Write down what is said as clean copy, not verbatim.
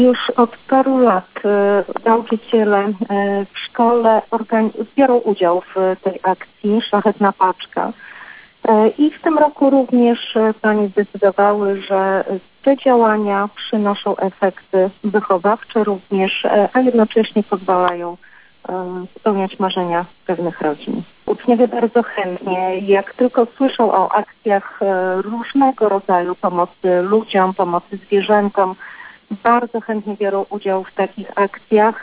Już od paru lat nauczyciele w szkole biorą udział w tej akcji Szlachetna Paczka. I w tym roku również panie zdecydowały, że te działania przynoszą efekty wychowawcze również, a jednocześnie pozwalają spełniać marzenia pewnych rodzin. Uczniowie bardzo chętnie, jak tylko słyszą o akcjach różnego rodzaju pomocy ludziom, pomocy zwierzętom, bardzo chętnie biorą udział w takich akcjach.